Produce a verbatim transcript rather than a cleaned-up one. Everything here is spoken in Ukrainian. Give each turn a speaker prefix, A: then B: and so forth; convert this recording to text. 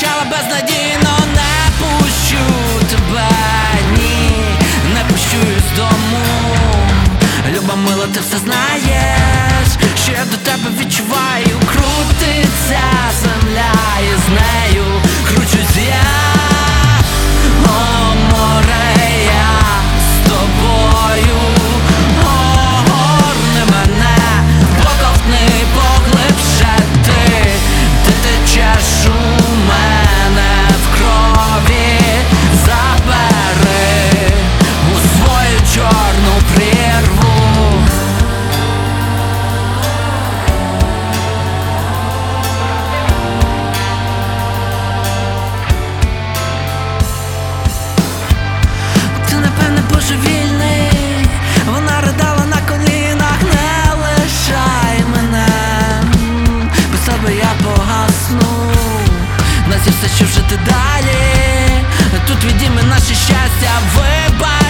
A: захищала безнадійно. Не пущу тебе, ні, не пущу із дому. Люба мила, ти все знаєш, що я до тебе відчуваю. Крутиться земля, і з нею кручусь я. О, море, я з тобою. Огорни мене, поковтни поглибше ти. Ти течеш у мене в крові. Забери у свою чорну прірву. Ти, напевне, божевільний. Вона ридала на колінах. Не лишай мене, без тебе я погасну. Нас є все, що жити далі. Тут відійме наше щастя. Вибач.